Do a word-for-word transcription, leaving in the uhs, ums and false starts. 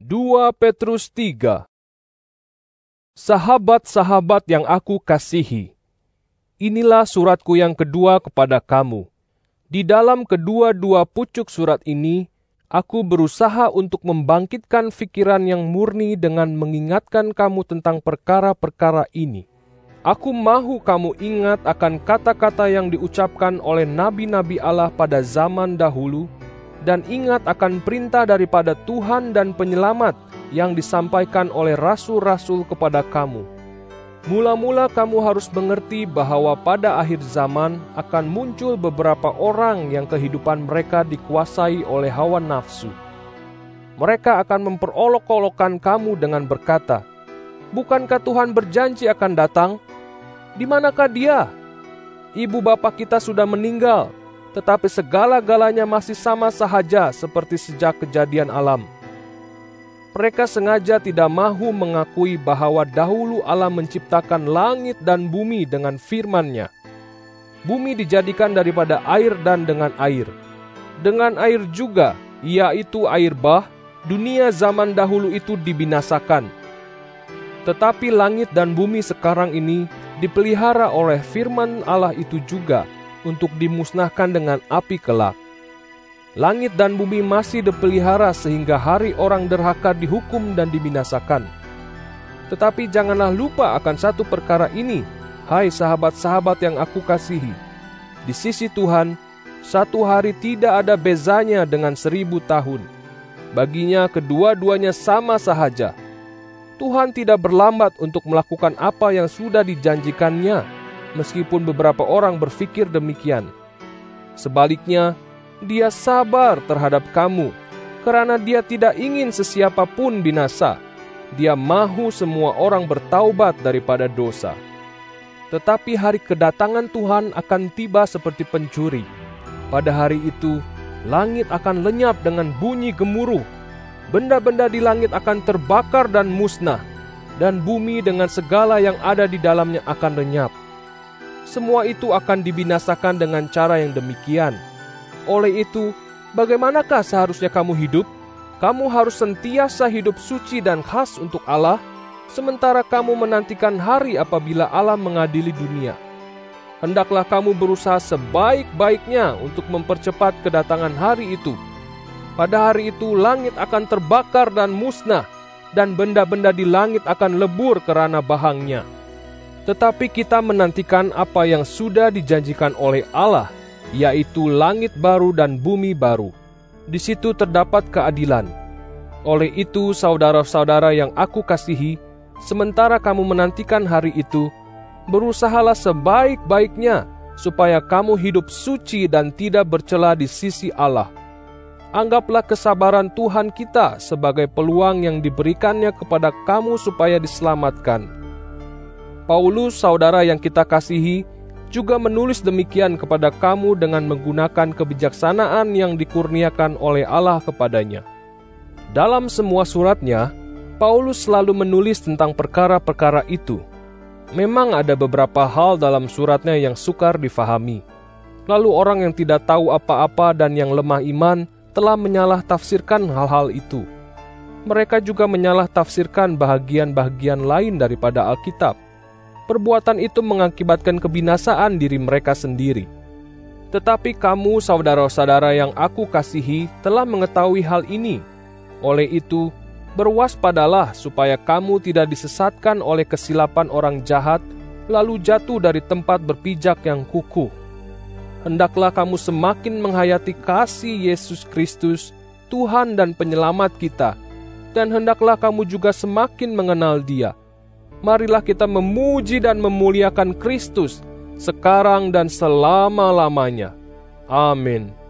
dua Petrus tiga. Sahabat-sahabat yang aku kasihi, inilah suratku yang kedua kepada kamu. Di dalam kedua-dua pucuk surat ini, aku berusaha untuk membangkitkan pikiran yang murni dengan mengingatkan kamu tentang perkara-perkara ini. Aku mahu kamu ingat akan kata-kata yang diucapkan oleh nabi-nabi Allah pada zaman dahulu, dan ingat akan perintah daripada Tuhan dan Penyelamat yang disampaikan oleh rasul-rasul kepada kamu. Mula-mula kamu harus mengerti bahwa pada akhir zaman akan muncul beberapa orang yang kehidupan mereka dikuasai oleh hawa nafsu. Mereka akan memperolok-olokkan kamu dengan berkata, "Bukankah Tuhan berjanji akan datang? Di manakah dia? Ibu bapa kita sudah meninggal, tetapi segala-galanya masih sama sahaja seperti sejak kejadian alam." Mereka sengaja tidak mahu mengakui bahwa dahulu Allah menciptakan langit dan bumi dengan firman-Nya. Bumi dijadikan daripada air dan dengan air. Dengan air juga, yaitu air bah, dunia zaman dahulu itu dibinasakan. Tetapi langit dan bumi sekarang ini dipelihara oleh firman Allah itu juga untuk dimusnahkan dengan api kelak. Langit dan bumi masih dipelihara sehingga hari orang derhaka dihukum dan dibinasakan. Tetapi janganlah lupa akan satu perkara ini, hai sahabat-sahabat yang aku kasihi. Di sisi Tuhan, satu hari tidak ada bezanya dengan seribu tahun. Baginya kedua-duanya sama sahaja. Tuhan tidak berlambat untuk melakukan apa yang sudah dijanjikannya, meskipun beberapa orang berpikir demikian. Sebaliknya, Dia sabar terhadap kamu, karena Dia tidak ingin sesiapa pun binasa. Dia mahu semua orang bertaubat daripada dosa. Tetapi hari kedatangan Tuhan akan tiba seperti pencuri. Pada hari itu, langit akan lenyap dengan bunyi gemuruh. Benda-benda di langit akan terbakar dan musnah, dan bumi dengan segala yang ada di dalamnya akan lenyap. Semua itu akan dibinasakan dengan cara yang demikian. Oleh itu, bagaimanakah seharusnya kamu hidup? Kamu harus sentiasa hidup suci dan khas untuk Allah, sementara kamu menantikan hari apabila Allah mengadili dunia. Hendaklah kamu berusaha sebaik-baiknya untuk mempercepat kedatangan hari itu. Pada hari itu langit akan terbakar dan musnah, dan benda-benda di langit akan lebur kerana bahangnya. Tetapi kita menantikan apa yang sudah dijanjikan oleh Allah, yaitu langit baru dan bumi baru. Di situ terdapat keadilan. Oleh itu, saudara-saudara yang aku kasihi, sementara kamu menantikan hari itu, berusahalah sebaik-baiknya supaya kamu hidup suci dan tidak bercela di sisi Allah. Anggaplah kesabaran Tuhan kita sebagai peluang yang diberikannya kepada kamu supaya diselamatkan. Paulus, saudara yang kita kasihi, juga menulis demikian kepada kamu dengan menggunakan kebijaksanaan yang dikurniakan oleh Allah kepadanya. Dalam semua suratnya, Paulus selalu menulis tentang perkara-perkara itu. Memang ada beberapa hal dalam suratnya yang sukar difahami. Lalu orang yang tidak tahu apa-apa dan yang lemah iman telah menyalah tafsirkan hal-hal itu. Mereka juga menyalah tafsirkan bahagian-bahagian lain daripada Alkitab. Perbuatan itu mengakibatkan kebinasaan diri mereka sendiri. Tetapi kamu, saudara-saudara yang aku kasihi, telah mengetahui hal ini. Oleh itu, berwaspadalah supaya kamu tidak disesatkan oleh kesilapan orang jahat, lalu jatuh dari tempat berpijak yang kukuh. Hendaklah kamu semakin menghayati kasih Yesus Kristus, Tuhan dan Penyelamat kita, dan hendaklah kamu juga semakin mengenal Dia. Marilah kita memuji dan memuliakan Kristus sekarang dan selama-lamanya. Amin.